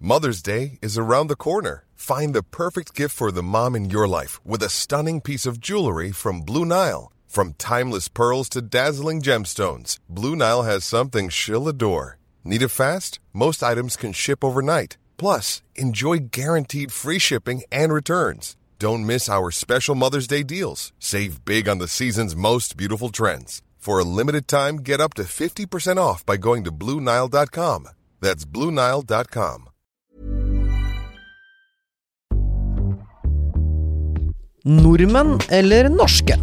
Mother's Day is around the corner. Find the perfect gift for the mom in your life with a stunning piece of jewelry from Blue Nile. From timeless pearls to dazzling gemstones, Blue Nile has something she'll adore. Need it fast? Most items can ship overnight. Plus, enjoy guaranteed free shipping and returns. Don't miss our special Mother's Day deals. Save big on the season's most beautiful trends. For a limited time, get up to 50% off by going to BlueNile.com. That's BlueNile.com. Nordmenn eller norske?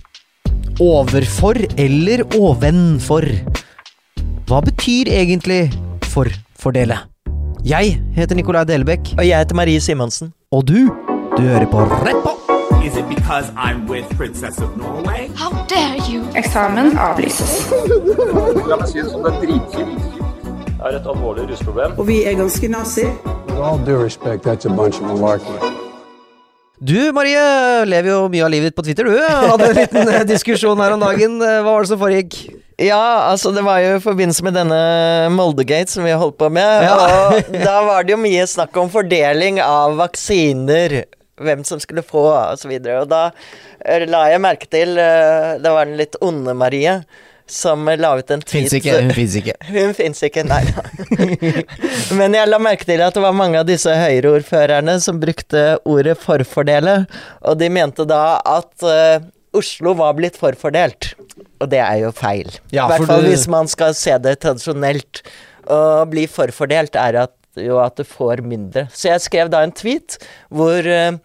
Overfor eller ovenfor? Hva betyr egentlig forfordele? Jeg heter Nikolai Delbæk. Og jeg heter Marie Simonsen. Og du hører på Rett på! Is it because I'm with Princess of Norway? How dare you? Eksamen avlyses. La meg si det sånn, det dritkjipt. Det et alvorlig rusproblem. Og vi ganske nazi. With all due respect, that's a bunch of malarkey. Du, Marie, lever jo mye av livet ditt på Twitter, du. Hadde en liten diskusjon her om dagen. Hva var det som foregikk? Ja, altså det var jo i forbindelse med denne Moldegate som vi har holdt på med, ja. Og da var det jo mye snakk om fordeling av vaksiner, hvem som skulle få og så videre, og da la jeg merke til, det var den litt onde Marie, som la ut en tweet. Hun finnes ikke. Hun finnes ikke, nei. Men jeg la merke til at det var mange av disse høyreordførerne som brukte ordet forfordele, og de mente da at Oslo var blitt forfordelt, og det er jo feil. Ja, I hvert fall hvis man skal se det tradisjonelt. Å bli forfordelt er at du får mindre. Så jeg skrev da en tweet hvor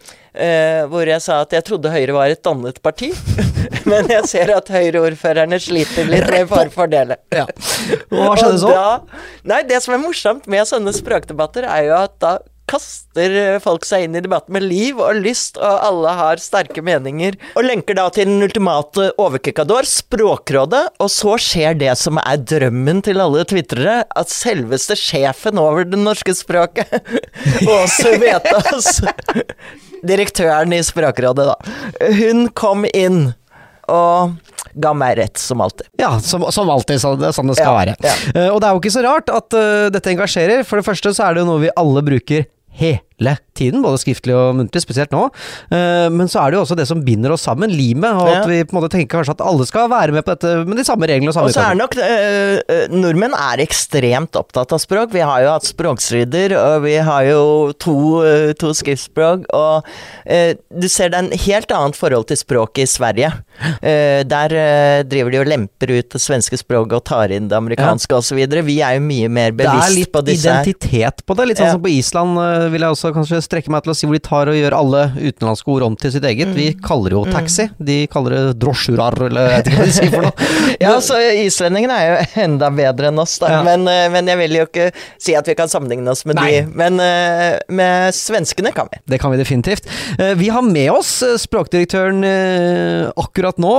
jeg sa at jeg trodde Høyre var et dannet parti, men jeg ser at Høyre-ordførerne sliter litt med forfordele. Ja. Og hva skjedde så? Nei, det som er morsomt med sånne språkdebatter er jo at da kaster folk seg inn i debatten med liv og lyst, og alle har sterke meninger, og lenker da til den ultimate overkikador, Språkrådet, og så skjer det som er drømmen til alle twittere, at selveste sjefen over det norske språket, Åse Vetås, direktøren i Språkrådet da, hun kom inn og ga meg rett, som alltid. Ja, som alltid, sånn det skal være. Ja. Og det er jo ikke så rart at dette engasjerer. For det første så er det jo noe vi alle bruker hele tiden, både skriftlig og muntlig, spesielt nå. Men så er det jo også det som binder oss sammen, limet, og at vi på en måte tenker kanskje at alle skal være med på dette med de samme reglene og samme. Og så er nok, nordmenn er ekstremt opptatt av språk. Vi har jo hatt språkstrider, og vi har jo to skriftspråk, og du ser det en helt annet forhold til språk i Sverige. Der driver de og lemper ut det svenske språket og tar inn det amerikanske og så videre. Vi er jo mye mer bevisst på disse. Det er litt identitet på det, litt sånn som på Island vil jeg også kanskje strekke meg til å si, hvor de tar og gjør alle utenlandske ord om til sitt eget. Vi kaller jo taxi, de kaller det drosjurar, eller jeg vet ikke hva de sier for noe. Ja, så islendingene er jo enda bedre enn oss da, men jeg vil jo ikke si at vi kan sammenligne oss med de, men med svenskene kan vi. Det kan vi definitivt. Vi har med oss språkdirektøren akkurat nå,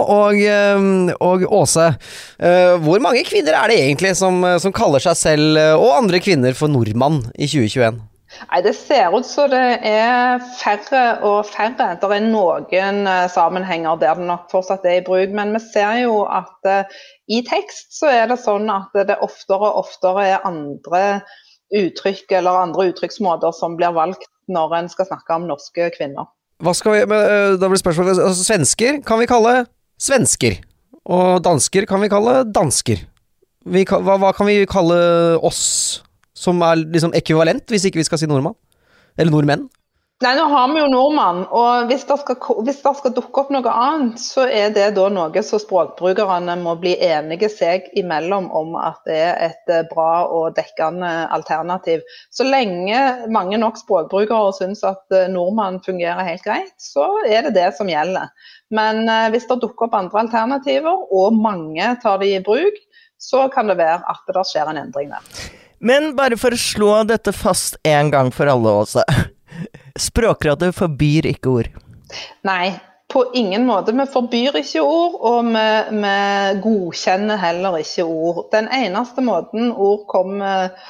og Åse, hvor mange kvinner er det egentlig som kaller seg selv og andre kvinner for nordmann i 2021? Nei, det ser ut så det er færre og færre. Det er noen sammenhenger der det nok fortsatt er i bruk, men vi ser jo at i tekst så er det sånn at det oftere og oftere er andre uttrykk eller andre uttrykksmåter som blir valgt når en skal snakke om norske kvinner. Hva skal vi, da blir spørsmålet, altså, svensker kan vi kalle svensker, og dansker kan vi kalle dansker. Hva kan vi kalle oss som er liksom ekvivalent, hvis ikke vi skal si nordmann? Eller nordmenn? Nei, nå har vi jo nordmann, og hvis det skal dukke opp noe annet, så er det da noe så språkbrukerne må bli enige seg imellom om at det er et bra og dekkende alternativ. Så lenge mange nok språkbrukere synes at nordmann fungerer helt greit, så er det det som gjelder. Men hvis det dukker opp andre alternativer, og mange tar det i bruk, så kan det være at det skjer en endring der. Men bare for å slå dette fast en gang for alle også. Språkrådet forbyr ikke ord. Nei, på ingen måte. Vi forbyr ikke ord, og vi godkjenner heller ikke ord. Den eneste måten ord kommer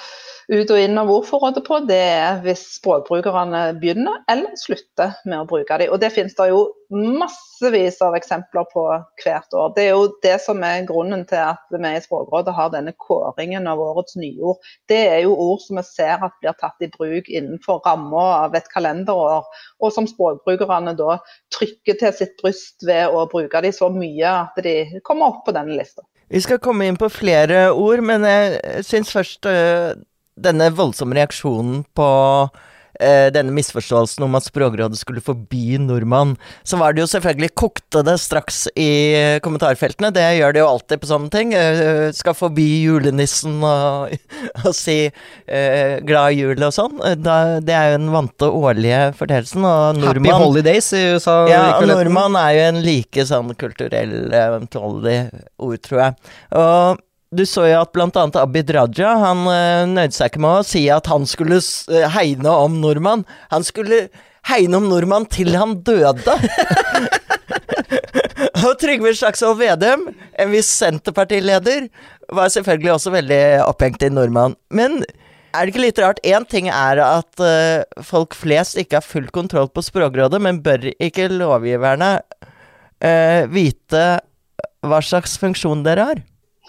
ut og inn av ordforrådet på, det hvis språkbrukerne begynner eller slutter med å bruke dem. Og det finnes det jo massevis av eksempler på hvert år. Det jo det som grunnen til at vi i Språkrådet har denne kåringen av årets nyord. Det jo ord som vi ser at blir tatt i bruk innenfor rammer av et kalenderår, og som språkbrukerne da trykker til sitt bryst ved å bruke dem så mye at de kommer opp på denne lista. Vi skal komme inn på flere ord, men jeg synes først denne voldsomme reaksjonen på denne misforståelsen om at Språkrådet skulle forby nordmann, så var det jo selvfølgelig kokte det straks i kommentarfeltene. Det gjør det jo alltid på sånne ting. Skal forby julenissen og si glad jul og sånn. Det jo den vante årlige fortellelsen. Og nordmann, Happy Holidays i USA. Ja, og nordmann jo en like sånn kulturell eventually ord, tror jeg. Og du så jo at blant annet Abid Raja, han nøyde seg ikke med å si at han skulle hegne om nordmann. Han skulle hegne om nordmann til han døde. Og Trygve Slagsvold Vedum, en viss Senterpartileder, var selvfølgelig også veldig opphengt i nordmann. Men det ikke litt rart? En ting at folk flest ikke har full kontroll på Språkrådet, men bør ikke lovgiverne vite hva slags funksjon dere har?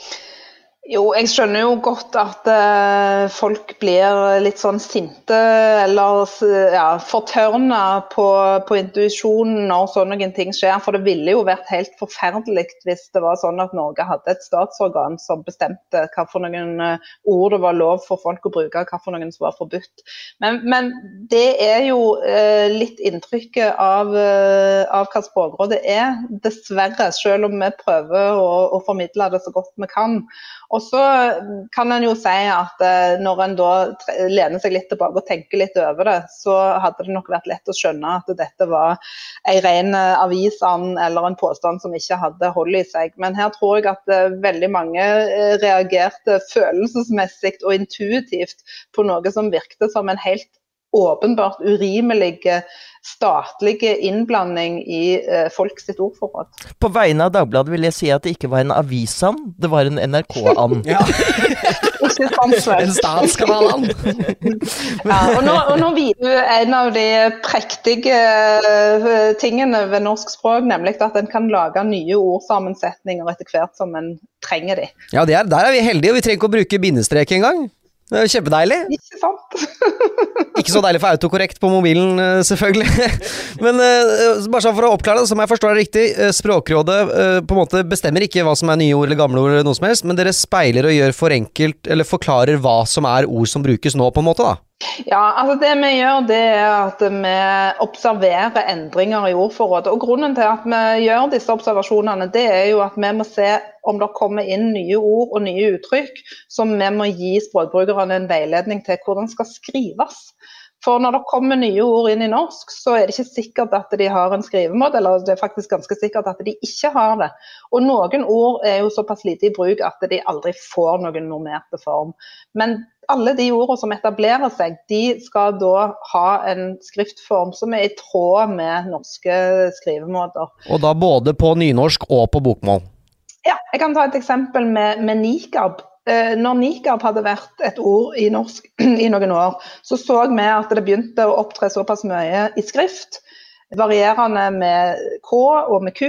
Jo, jeg skjønner jo godt at folk blir litt sånn sinte eller fortørnet på intuisjonen når sånne ting skjer, for det ville jo vært helt forferdelig hvis det var sånn at Norge hadde et statsorgan som bestemte hva for noen ord det var lov for folk å bruke, hva for noen som var forbudt. Men det jo litt inntrykket av hva Språkrådet dessverre, selv om vi prøver å formidle det så godt vi kan. Og så kan en jo si at når en da lener seg litt tilbake og tenker litt over det, så hadde det nok vært lett å skjønne at dette var en ren avisand eller en påstand som ikke hadde hold i seg. Men her tror jeg at veldig mange reagerte følelsesmessig og intuitivt på noe som virkte som en helt åpenbart urimelig statlige innblanding i folk sitt ordforråd. På vegne av Dagbladet vil jeg si at det ikke var en avisand, det var en NRK-and. Ja. En statskanal. Og nå viser du en av de prektige tingene ved norsk språk, nemlig at en kan lage nye ordsammensetninger etter hvert som en trenger de. Ja, der vi heldige, og vi trenger ikke å bruke bindestrek engang. Det kjempedeilig. Ikke sant? Ikke så deilig for autokorrekt på mobilen, selvfølgelig. Men bare sånn for å oppklare det, som jeg forstår det riktig, Språkrådet på en måte bestemmer ikke hva som nye ord eller gamle ord eller noe som helst, men dere speiler og gjør for enkelt, eller forklarer hva som ord som brukes nå, på en måte da? Ja, altså det vi gjør, det at vi observerer endringer i ordforrådet. Og grunnen til at vi gjør disse observasjonene, det jo at vi må se om det kommer inn nye ord og nye uttrykk, som vi må gi språkbrukerne en veiledning til hvordan skal skrives. For når det kommer nye ord inn i norsk, så det ikke sikkert at de har en skrivemåte, eller det faktisk ganske sikkert at de ikke har det. Og noen ord jo såpass lite i bruk at de aldri får noen normerte form. Men alle de ordene som etablerer seg, de skal da ha en skriftform som i tråd med norske skrivemåter. Og da både på nynorsk og på bokmål? Ja, jeg kan ta et eksempel med nikab. Når nikab hadde vært et ord i norsk i noen år, så vi at det begynte å opptre såpass mye i skrift, varierende med K og med Q.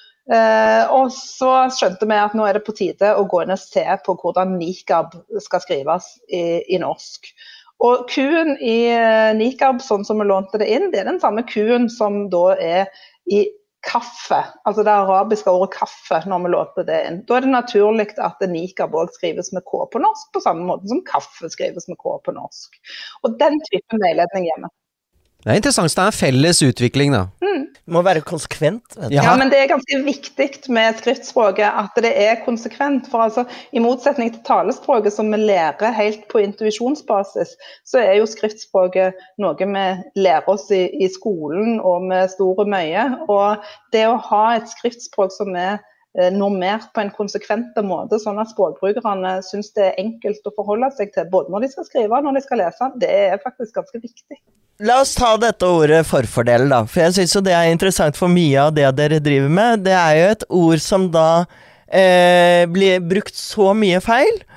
Og så skjønte vi at nå det på tide å gå inn og se på hvordan nikab skal skrives i norsk. Og Q-en i nikab, sånn som vi lånte det inn, det den samme Q-en som da i kaffe, altså det arabiske ordet kaffe, når vi låter det inn. Da det naturlig at nikab også skrives med K på norsk, på samme måte som kaffe skrives med K på norsk. Og den typen veiledning hjemme. Det interessant, det en felles utvikling da. Det må være konsekvent. Ja, men det ganske viktig med skriftspråket at det konsekvent, for altså i motsetning til talespråket som vi lærer helt på intuisjonsbasis, så jo skriftspråket noe vi lærer oss i skolen og med store mye, og det å ha et skriftspråk som normert på en konsekvent måte, sånn at språkbrukerne synes det enkelt å forholde seg til, både når de skal skrive og når de skal lese. Det faktisk ganske viktig. La oss ta dette ordet forfordel da, for jeg synes jo det interessant for mye av det dere driver med. Det jo et ord som da blir brukt så mye feil,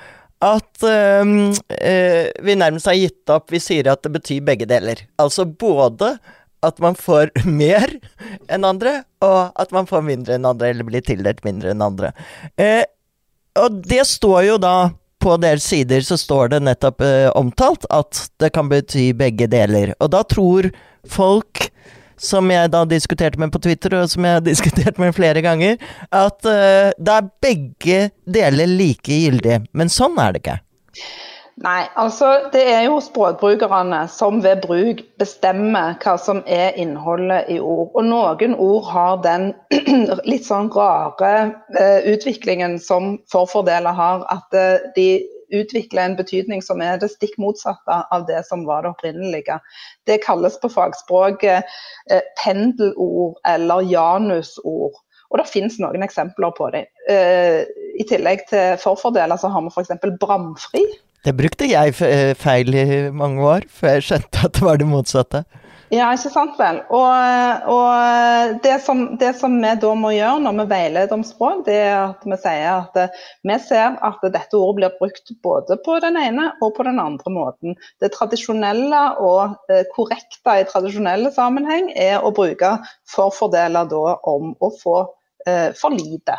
at vi nærmest har gitt opp. Vi sier at det betyr begge deler. Altså både at man får mer enn andre, og at man får mindre enn andre, eller blir tildelt mindre enn andre. Og det står jo da, på deres sider så står det nettopp omtalt at det kan bety begge deler. Og da tror folk, som jeg da diskuterte med på Twitter, og som jeg har diskutert med flere ganger, at det er begge deler like gyldige. Men sånn er det ikke. Nei, altså det er jo språkbrukerne som ved bruk bestemmer hva som er innholdet i ord. Og noen ord har den litt sånn rare utviklingen som forfordeler har, at de utvikler en betydning som er det stikk motsatte av det som var det opprinnelige. Det kalles på fagspråket pendelord eller janusord. Og det finnes noen eksempler på det. I tillegg til forfordeler så har vi for eksempel bramfri. Det brukte jeg feil i mange år, før jeg skjønte at det var det motsatte. Ja, ikke sant vel. Og det som vi da må gjøre når vi veileder om språk, det er at vi sier at vi ser at dette ordet blir brukt både på den ene og på den andre måten. Det tradisjonelle og korrekte i tradisjonelle sammenheng er å bruke forfordeler da om å få for lite.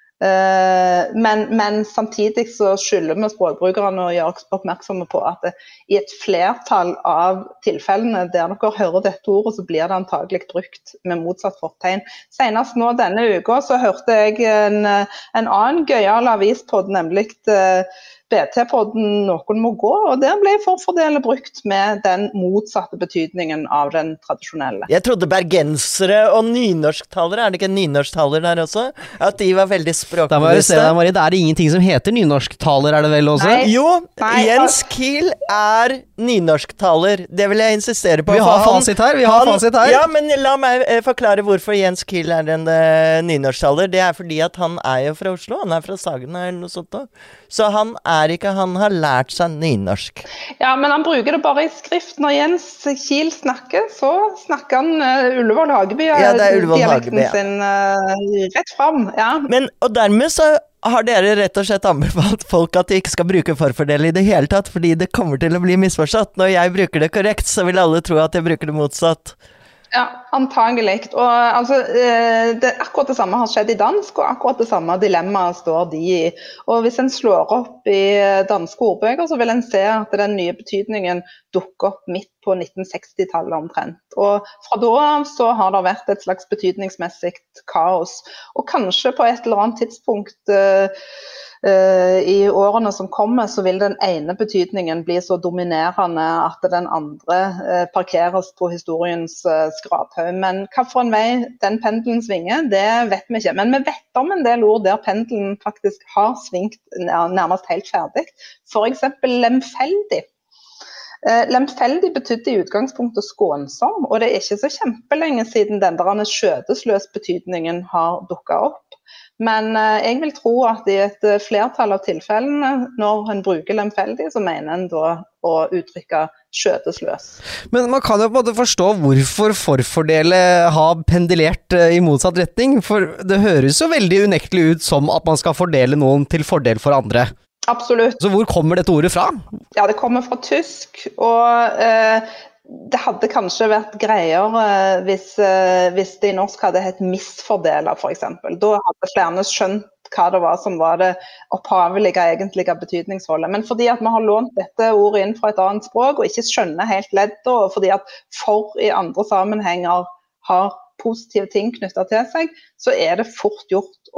Men samtidig så skylder vi språkbrukerne å gjøre oppmerksomme på at i et flertall av tilfellene der dere hører dette ordet, så blir det antagelig brukt med motsatt fortegn. Senest nå denne uka så hørte jeg en annen gøyal avispodd, nemlig BT-podden Noen må gå, og der ble forfordeler brukt med den motsatte betydningen av den tradisjonelle. Jeg trodde bergensere og nynorsktalere, er det ikke nynorsktaler der også? At de var veldig språkbevisste. Det er ingenting som heter nynorsktaler, er det vel også? Nei. Jo, Jens Kiel er nynorsktaler. Det vil jeg insistere på. Vi har fasit her, Ja, men la meg forklare hvorfor Jens Kiel er en nynorsktaler. Det er fordi at han er jo fra Oslo, han er fra Sagene eller noe sånt da. Så han har lært seg nynorsk. Ja, men han bruker det bare i skrift. Når Jens Kiel snakker, så snakker han Ullevål Hageby, dialekten sin rett frem. Ja. Men, og dermed så har dere rett og slett anbefalt folk at de ikke skal bruke forfordel i det hele tatt, fordi det kommer til å bli misforstått. Når jeg bruker det korrekt, så vil alle tro at jeg bruker det motsatt. Ja, antagelig. Og altså, akkurat det samme har skjedd i dansk, og akkurat det samme dilemmaet står de i. Og hvis en slår opp i danske ordbøker, så vil en se at den nye betydningen dukker opp midt på 1960-tallet omtrent. Og fra da av så har det vært et slags betydningsmessig kaos. Og kanskje på et eller annet tidspunkt i årene som kommer, så vil den ene betydningen bli så dominerende at den andre parkeres på historiens skraphaug. Men hva for en vei den pendelen svinger, det vet vi ikke. Men vi vet om en del ord der pendelen faktisk har svingt nærmest helt ferdig. For eksempel lemfeldig. Lemfeldig betydde i utgangspunktet skånsom, og det er ikke så kjempelenge siden den der skjødesløs betydningen har dukket opp. Men jeg vil tro at i et flertall av tilfellene, når en bruker lemfeldig, så mener en da å uttrykke skjødesløs. Men man kan jo på en måte forstå hvorfor forfordele har pendulert i motsatt retning, for det høres jo veldig unektelig ut som at man skal fordele noen til fordel for andre. Absolutt. Så hvor kommer dette ordet fra? Ja, det kommer fra tysk, og det hadde kanskje vært greiere hvis det i norsk hadde hett misfordeler, for eksempel. Da hadde flere skjønt hva det var som var det opphavelige, egentlige betydningsholdet. Men fordi at vi har lånt dette ordet inn fra et annet språk, og ikke skjønner helt leddet, og fordi at for i andre sammenhenger har positive ting knyttet til seg, så er det fort gjort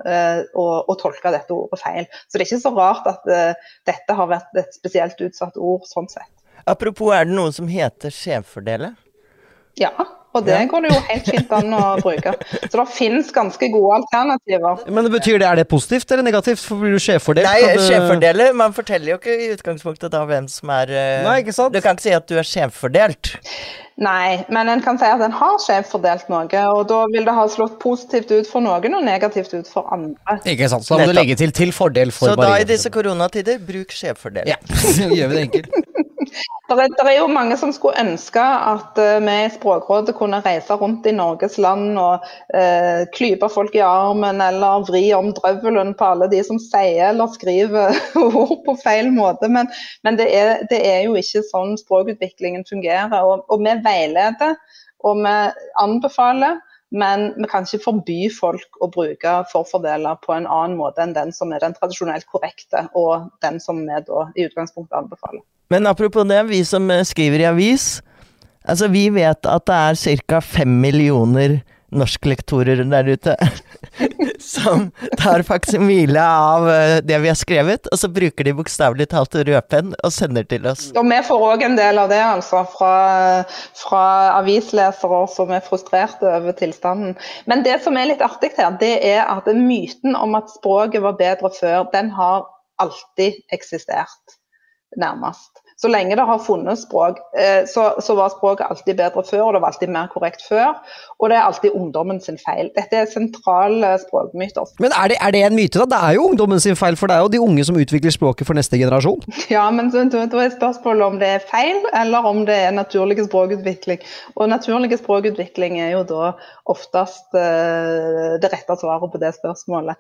å tolke dette ordet feil. Så det er ikke så rart at dette har vært et spesielt utsatt ord sånn sett. Apropos, er det noe som heter skjevfordele? Ja, og det går det jo helt fint an å bruke. Så det finnes ganske gode alternativer. Men det betyr det, er det positivt eller negativt? For blir du skjevfordelt? Nei, skjevfordele, man forteller jo ikke i utgangspunktet da hvem som er... Nei, ikke sant? Du kan ikke si at du er skjevfordelt. Nei, men en kan si at en har skjevfordelt noe, og da vil det ha slått positivt ut for noen og negativt ut for andre. Ikke sant, så da må du legge til fordel for så da i disse koronatider, bruk skjevfordel. Ja, så gjør vi det enkelt. Det er jo mange som skulle ønske at vi i Språkrådet kunne reise rundt i Norges land og klype folk i armen eller vri om drøvelen på alle de som sier eller skriver ord på feil måte. Men det er jo ikke sånn språkutviklingen fungerer. Og vi veileder og vi anbefaler, men vi kan ikke forby folk å bruke forfordeler på en annen måte enn den som er den tradisjonelt korrekte, og den som vi da i utgangspunktet anbefaler. Men apropos det, vi som skriver i avis, altså vi vet at det er cirka 5 millioner norsklektorer der ute som tar faksimile av det vi har skrevet, og så bruker de bokstavelig talt rødpenn og sender til oss. Og vi får også en del av det, altså, fra avislesere som er frustrerte over tilstanden. Men det som er litt artig her, det er at myten om at språket var bedre før, den har alltid eksistert, nærmest. Så lenge det har funnet språk, så var språket alltid bedre før, og det var alltid mer korrekt før, og det er alltid ungdommen sin feil. Dette er sentrale språkmyter. Men er det en myte da? Det er jo ungdommen sin feil, for det er jo de unge som utvikler språket for neste generasjon. Ja, men da er spørsmålet om det er feil, eller om det er naturlig språkutvikling. Og naturlig språkutvikling er jo da oftest det rette svaret på det spørsmålet.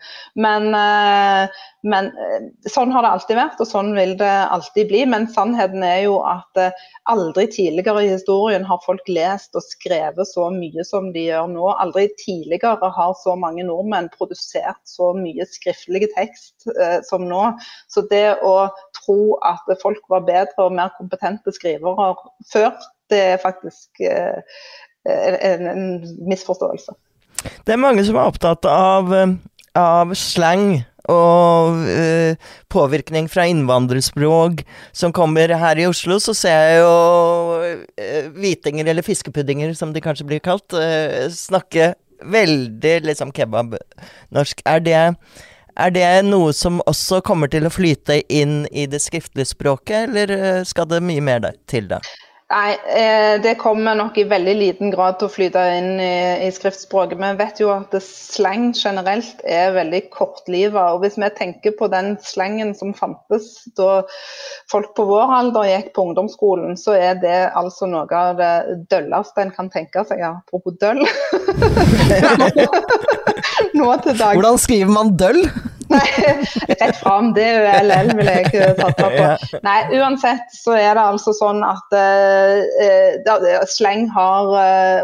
Men sånn har det alltid vært, og sånn vil det alltid bli. Men sannheten er jo at aldri tidligere i historien har folk lest og skrevet så mye som de gjør nå. Aldri tidligere har så mange nordmenn produsert så mye skriftlig tekst som nå. Så det å tro at folk var bedre og mer kompetente skrivere før, det er faktisk en misforståelse. Det er mange som er opptatt av slang og påvirkning fra innvandrerspråk som kommer her i Oslo. Så ser jeg jo hvitinger eller fiskepuddinger, som de kanskje blir kalt, snakke veldig liksom kebab-norsk. Er det noe som også kommer til å flyte inn i det skriftlige språket, eller skal det mye mer til da? Nei, det kommer nok i veldig liten grad til å flyte inn i skriftspråket. Men vi vet jo at slang generelt er veldig kortlivet. Og hvis vi tenker på den slangen som fantes da folk på vår alder gikk på ungdomsskolen, så er det altså noe av det dølleste en kan tenke seg. Ja, apropos døll. Nå til dag. Hvordan skriver man døll? Nei, rett frem, DØLL vil jeg satse på. Nei, uansett så er det altså sånn at slang har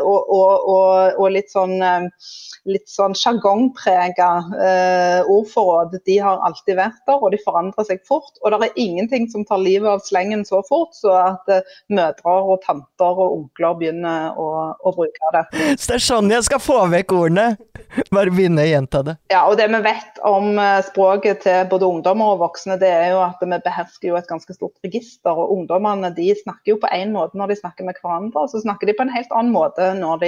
og litt sånn jargongpreget ordforråd, de har alltid vært der, og de forandrer seg fort, og det er ingenting som tar livet av slangen så fort, så at mødre og tanter og onkler begynner å bruke det. Så det er sånn jeg skal få vekk ordene, bare begynne å gjenta det. Ja, og det vi vet om språket til både ungdommer og voksne, det er jo at vi behersker jo et ganske stort register, og ungdommene de snakker jo på en måte når de snakker med hverandre, og så snakker de på en helt annen måte når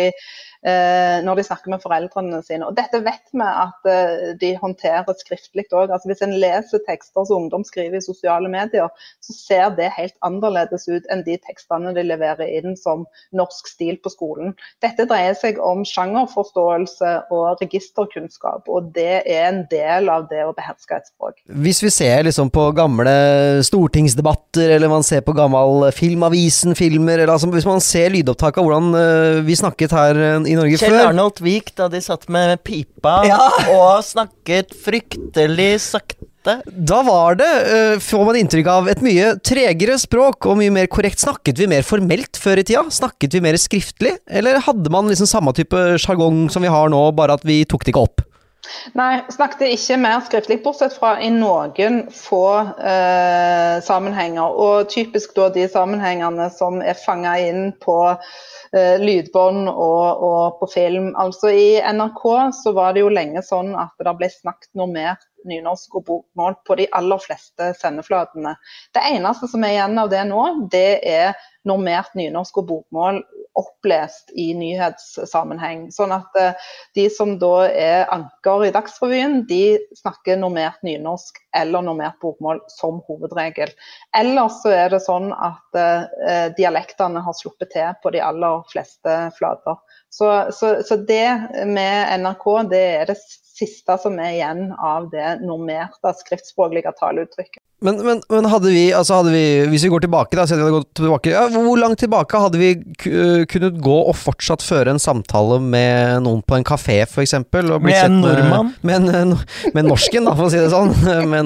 de snakker med foreldrene sine. Og dette vet vi at de håndterer skriftlig også. Altså hvis en leser tekster som ungdom skriver i sosiale medier, så ser det helt annerledes ut enn de tekstene de leverer inn som norsk stil på skolen. Dette dreier seg om sjangerforståelse og registerkunnskap, og det er en del av det å beherske et språk. Hvis vi ser liksom på gamle stortingsdebatter, eller man ser på gammel filmavisen-filmer, eller altså hvis man ser lydopptak av hvordan vi snakket her i Norge Kjell før. Arnold Vik, da de satt med pipa og snakket fryktelig sakte. Da var det, får man inntrykk av, et mye tregere språk og mye mer korrekt. Snakket vi mer formelt før i tida? Snakket vi mer skriftlig? Eller hadde man liksom samme type jargong som vi har nå, bare at vi tok det ikke opp? Nei, snakket ikke mer skriftlig, bortsett fra i noen få sammenhenger, og typisk da de sammenhengene som er fanget inn på lydbånd og på film. Altså i NRK så var det jo lenge sånn at det ble snakket normert nynorsk og bokmål på de aller fleste sendeflatene. Det eneste som er igjen av det nå, det er normert nynorsk og bokmål opplest i nyhetssammenheng. Sånn at de som da er anker i Dagsrevyen, de snakker normert nynorsk eller normert bokmål som hovedregel. Ellers så er det sånn at dialektene har sluppet til på de aller fleste flater. Så det med NRK, det er det siste som er igjen av det normerte skriftspråklige taleuttrykket. Men hadde vi, hvis vi går tilbake da, hvor langt tilbake hadde vi kunnet gå og fortsatt føre en samtale med noen på en kafé for eksempel, og med en nordmann? Med norsken da, for å si det sånn,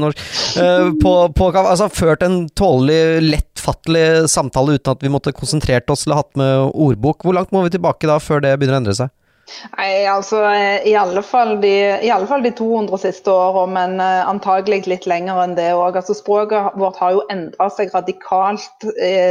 ført en tålelig, lettfattelig samtale uten at vi måtte konsentrert oss eller hatt med ordbok. Hvor langt må vi tilbake da, før det begynner å endre seg? Nei, altså i alle fall de 200 siste årene, men antagelig litt lenger enn det også. Altså språket vårt har jo endret seg radikalt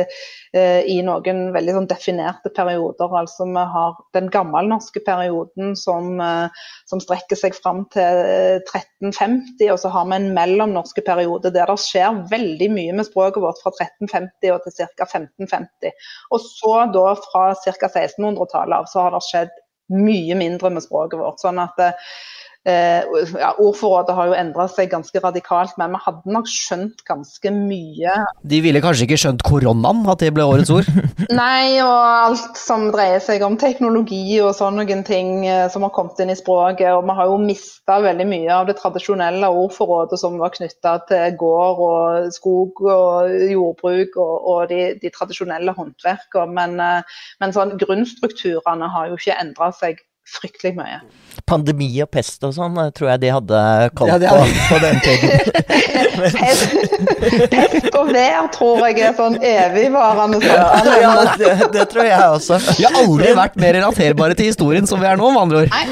i noen veldig sånn definerte perioder. Altså vi har den gammelnorske perioden som strekker seg frem til 1350, og så har vi en mellomnorske periode der det skjer veldig mye med språket vårt fra 1350 og til ca. 1550. Og så da fra ca. 1600-tallet av så har det skjedd mye mindre med språket vårt, sånn at ordforrådet har jo endret seg ganske radikalt, men vi hadde nok skjønt ganske mye. De ville kanskje ikke skjønt koronaen, at det ble årets ord? Nei, og alt som dreier seg om teknologi og sånne ting som har kommet inn i språket, og vi har jo mistet veldig mye av det tradisjonelle ordforrådet som var knyttet til gård og skog og jordbruk og de tradisjonelle håndverkene, men sånn grunnstrukturene har jo ikke endret seg fryktelig mye. Pandemi og pest og sånn, tror jeg de hadde kalt på den tiden. Pest og vær tror jeg sånn evigvarende samtale. Det tror jeg også. Vi har aldri vært mer relaterbare til historien som vi nå, med andre ord.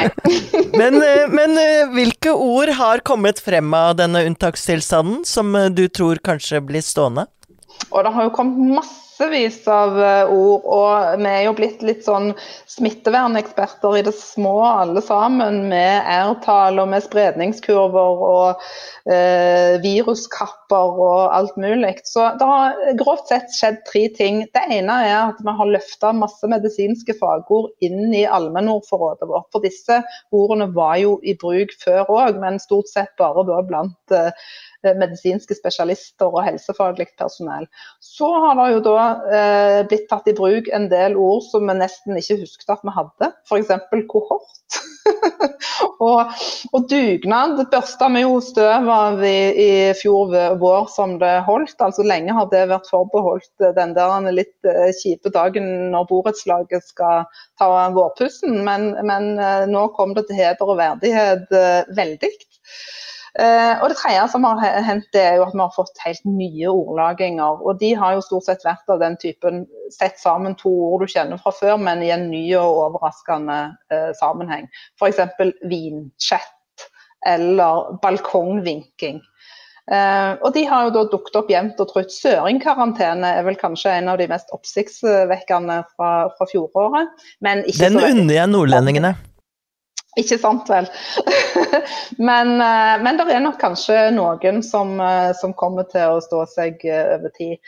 Nei. Men hvilke ord har kommet frem av denne unntakstilstanden som du tror kanskje blir stående? Og det har jo kommet massevis av ord, og vi jo blitt litt sånn smitteverneksperter i det små alle sammen, med R-tall og med spredningskurver og viruskapper og alt mulig. Så det har grovt sett skjedd 3 ting. Det ene at vi har løftet masse medisinske fagord inn i allmennordforrådet vårt, for disse ordene var jo i bruk før også, men stort sett bare da blant medisinske spesialister og helsefaglig personell. Så har det jo da blitt tatt i bruk en del ord som vi nesten ikke husket at vi hadde, for eksempel kohort. og dugnad børstet vi jo støv av i fjor vår som det holdt, altså lenge har det vært forbeholdt den der litt kjipe dagen når borettslaget skal ta vårpussen, men nå kom det til heder og verdighet veldig. Og det tredje som har hendt, det jo at vi har fått helt nye ordlaginger, og de har jo stort sett vært av den typen, sett sammen 2 ord du kjenner fra før, men i en ny og overraskende sammenheng. For eksempel vinchat eller balkongvinking. Og de har jo da dukket opp jevnt og trutt. Søringkarantene vel kanskje en av de mest oppsiktsvekkende fra fjoråret. Men ikke den unner jeg nordlendingene. Ikke sant vel. men det nok kanskje noen som kommer til å stå seg over tid.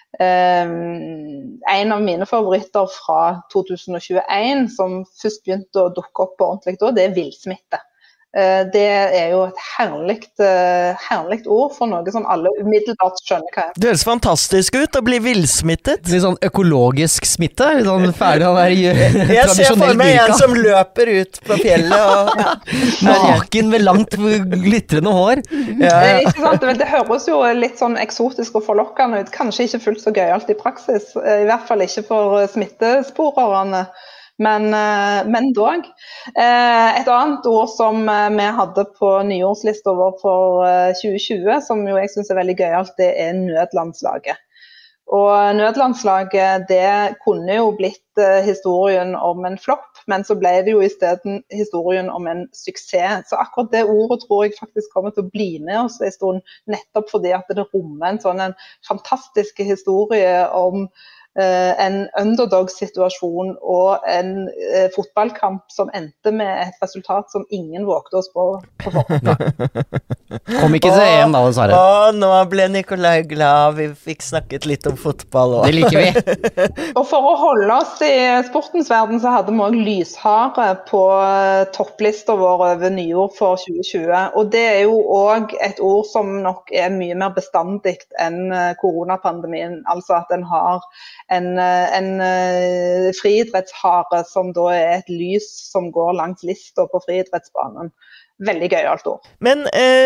En av mine favoritter fra 2021 som først begynte å dukke opp på ordentlig da, det villsmitte. Det jo et herlig ord for noe som alle umiddelbart skjønner hva Det høres fantastisk ut å bli villsmittet. Litt sånn økologisk smitte, litt sånn ferdig å være jeg ser for meg en som løper ut på fjellet og naken med langt glitrende hår. Ikke sant? Det høres jo litt sånn eksotisk og forlokkende ut, kanskje ikke fullt så gøyalt i praksis, i hvert fall ikke for smittesporerne. Men dog. Et annet ord som vi hadde på nyårslista vår for 2020, som jo jeg synes veldig gøyalt, det nødlandslaget. Og nødlandslaget, det kunne jo blitt historien om en flopp, men så ble det jo i stedet historien om en suksess. Så akkurat det ordet tror jeg faktisk kommer til å bli med oss en stund, nettopp fordi at det rommer en fantastisk historie om en underdog-situasjon og en fotballkamp som endte med et resultat som ingen vågte oss på forhånd. Kom ikke til EM da, dessverre. Nå ble Nikolai glad, vi fikk snakket litt om fotball også. Det liker vi. Og for å holde oss i sportens verden så hadde vi også lyshare på topplista vår over nyord for 2020, og det jo også et ord som nok mye mer bestandig enn koronapandemien, altså at den har en friidrettshare som da et lys som går langs lista på friidrettsbanen. Veldig gøyalt ord. Men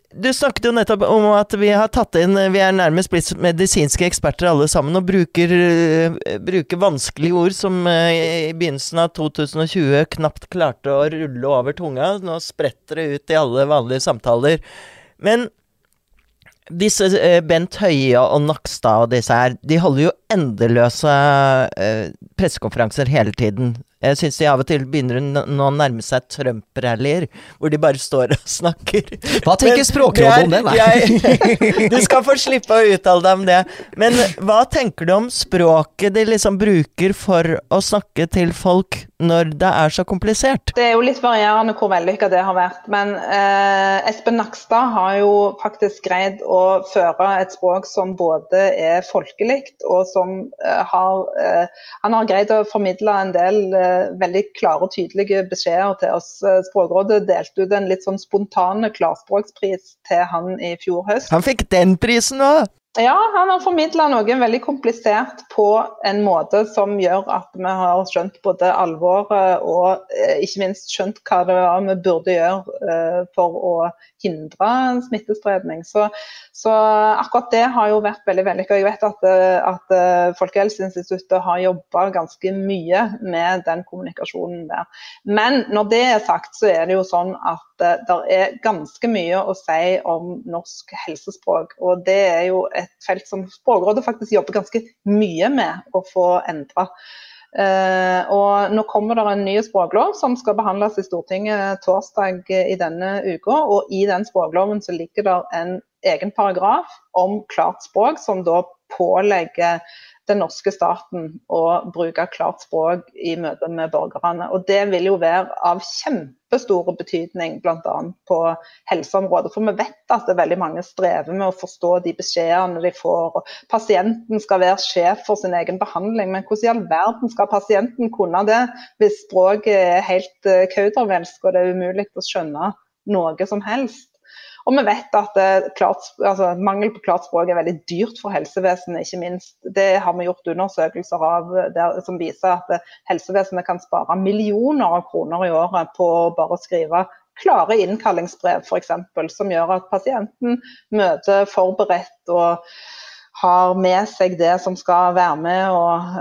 du snakket jo nettopp om at vi har tatt inn, vi nærmest blitt medisinske eksperter alle sammen, og bruker vanskelige ord som i begynnelsen av 2020 knapt klarte å rulle over tunga. Nå spretter det ut i alle vanlige samtaler. Men disse Bent Høie og Nakstad og disse her, de holder jo endeløse pressekonferanser hele tiden. Jeg synes de av og til begynner nå å nærme seg Trump-rallyer, hvor de bare står og snakker. Hva tenker Språkrådet om det? Nei. Du skal få slippe å uttale deg om det. Men hva tenker du om språket de liksom bruker for å snakke til folk når det så komplisert? Det jo litt varierende hvor vellykket det har vært, men Espen Nakstad har jo faktisk greid å føre et språk som både folkelikt, og som han har greid å formidle en del veldig klare og tydelige beskjeder til oss. Språkrådet delte ut en litt sånn spontane klarspråkspris til han i fjor høst. Han fikk den prisen også! Ja, han har formidlet noe veldig komplisert på en måte som gjør at vi har skjønt både alvoret og ikke minst skjønt hva det var vi burde gjøre for å hindre smittespredning. Så akkurat det har jo vært veldig vellykket. Jeg vet at Folkehelseinstituttet har jobbet ganske mye med den kommunikasjonen der. Men når det sagt, så det jo sånn at det ganske mye å si om norsk helsespråk, og det jo et felt som Språkrådet faktisk jobber ganske mye med å få endret. Og nå kommer det en ny språklov som skal behandles i Stortinget torsdag i denne uka, og i den språkloven så ligger det en egen paragraf om klart språk som da pålegger den norske staten å bruke klart språk i møte med borgerne. Og det vil jo være av kjempestore betydning, blant annet på helseområdet. For vi vet at det veldig mange strever med å forstå de beskjedene de får. Og pasienten skal være sjef for sin egen behandling, men hvordan i all verden skal pasienten kunne det hvis språket helt kaudervelsk og det umulig å skjønne noe som helst? Og vi vet at mangel på klart språk veldig dyrt for helsevesenet, ikke minst. Det har vi gjort undersøkelser av som viser at helsevesenet kan spare millioner av kroner i året på å bare skrive klare innkallingsbrev, for eksempel, som gjør at pasienten møter forberedt og har med seg det som skal være med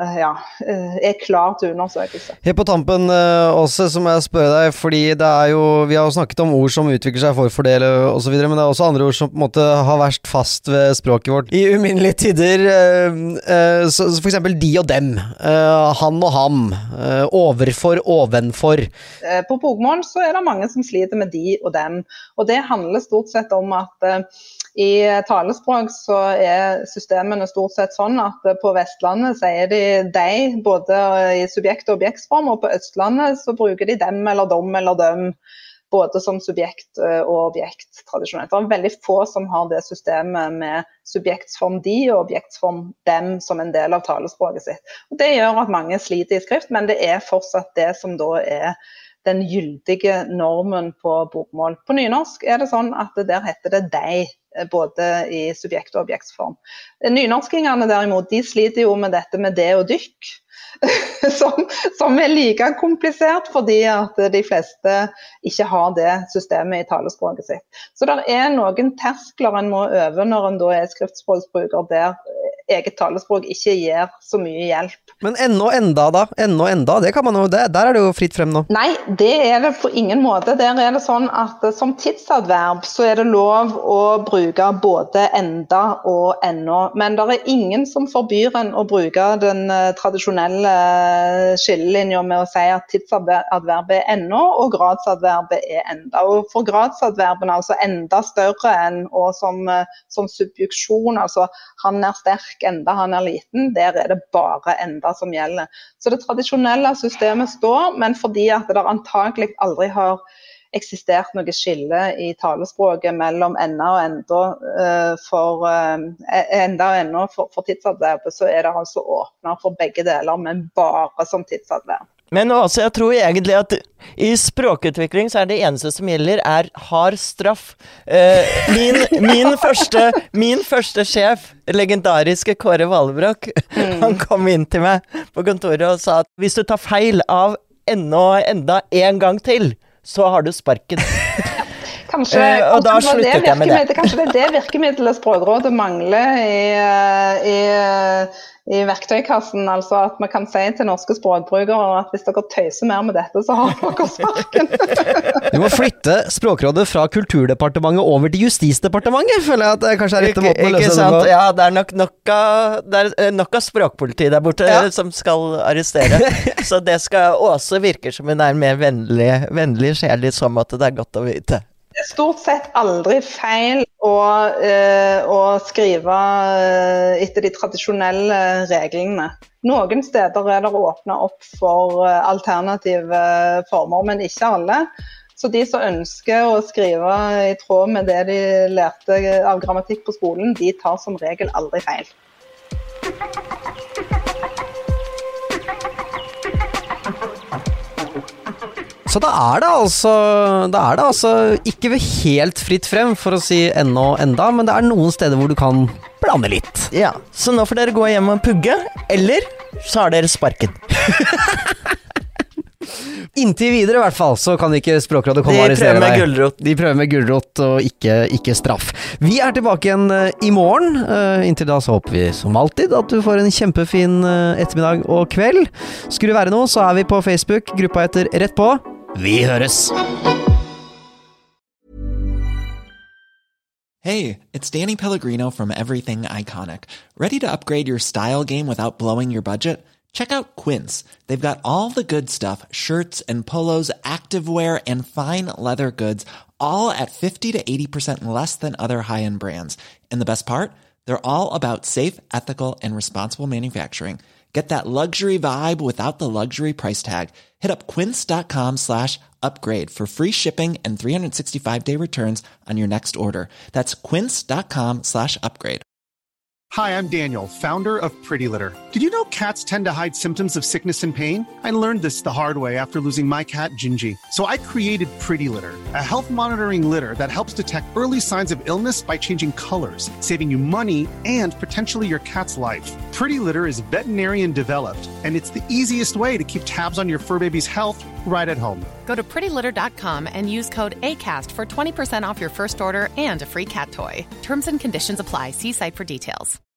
og klar til undersøkelse. Helt på tampen også, som jeg spør deg, fordi det jo, vi har jo snakket om ord som utvikler seg for fordele og så videre, men det også andre ord som på en måte har vært fast ved språket vårt i uminnelige tider, så for eksempel de og dem, han og ham, overfor, ovenfor. På bokmål så det mange som sliter med de og dem, og det handler stort sett om at i talespråk så systemene stort sett sånn at på Vestlandet sier de, både i subjekt- og objektsform, og på Østlandet så bruker de dem eller dom eller døm, både som subjekt og objekt tradisjonelt. Det veldig få som har det systemet med subjektsform de og objektsform dem som en del av talespråket sitt. Og det gjør at mange sliter i skrift, men det fortsatt det som da den gyldige normen på bokmål. På nynorsk det sånn at der heter det deg, både i subjekt- og objektsform. Nynorskingene derimot, de sliter jo med dette med det og dykk, som like komplisert fordi at de fleste ikke har det systemet i talespråket sitt. Så det noen terskler en må øve når en da skriftspråksbruker der eget talespråk ikke gir så mye hjelp. Men ennå enda da? Ennå enda? Det kan man jo, der det jo fritt frem nå. Nei, det det på ingen måte. Der det sånn at som tidsadverb så det lov å bruke både enda og ennå. Men det ingen som forbyr en å bruke den tradisjonelle skillelinja med å si at tidsadverbet ennå og gradsadverbet enda. Og for gradsadverben altså enda større enn, og som subjuksjon, altså han sterk enda han liten, der det bare enda som gjelder. Så det tradisjonelle systemet står, men fordi at det antagelig aldri har eksistert noe skille i talespråket mellom enda og enda for tidsadverbet, så det altså åpnet for begge deler, men bare som tidsadverb. Men også, jeg tror egentlig at i språkutvikling så det eneste som gjelder hard straff. Min første sjef, legendariske Kåre Valbrok, han kom inn til meg på kontoret og sa at hvis du tar feil av enda en gang til, så har du sparken. Kanskje, og da sluttet jeg med det. Kanskje det er det virkemiddelet Språkrådet mangler i verktøykassen, altså at man kan si til norske språkbrukere at hvis dere tøyser mer med dette, så har dere sparken. Du må flytte Språkrådet fra Kulturdepartementet over til Justisdepartementet, føler jeg at det kanskje rette måten å løse det på. Ja, det er nok av språkpoliti der borte som skal arrestere. Så det skal også virke som hun mer vennlig sjel i så måte, det godt å vite. Det er stort sett aldri feil å skrive etter de tradisjonelle reglene. Noen steder det åpnet opp for alternative former, men ikke alle. Så de som ønsker å skrive i tråd med det de lærte av grammatikk på skolen, de tar som regel aldri feil. Så da er det altså ikke helt fritt frem, for å si enda, men det er noen steder hvor du kan blande litt. Ja, så nå får dere gå hjem og pugge, eller så har dere sparken. Inntil videre i hvert fall, så kan ikke Språkrådet komme og arrestere deg. De prøver med gulrot og ikke straff. Vi er tilbake igjen i morgen. Inntil da så håper vi som alltid at du får en kjempefin ettermiddag og kveld. Skulle det være noe, så er vi på Facebook, gruppa heter Rett på. Vi høres! Hey, it's Danny Pellegrino from Everything Iconic. Ready to upgrade your style game without blowing your budget? Check out Quince. They've got all the good stuff, shirts and polos, activewear, and fine leather goods, all at 50 to 80% less than other high-end brands. And the best part? They're all about safe, ethical, and responsible manufacturing. Get that luxury vibe without the luxury price tag. Hit up quince.com/upgrade for free shipping and 365-day returns on your next order. That's quince.com/upgrade. Hi, I'm Daniel, founder of Pretty Litter. Did you know cats tend to hide symptoms of sickness and pain? I learned this the hard way after losing my cat, Gingy. So I created Pretty Litter, a health monitoring litter that helps detect early signs of illness by changing colors, saving you money and potentially your cat's life. Pretty Litter is veterinarian developed, and it's the easiest way to keep tabs on your fur baby's health right at home. Go to prettylitter.com and use code ACAST for 20% off your first order and a free cat toy. Terms and conditions apply. See site for details.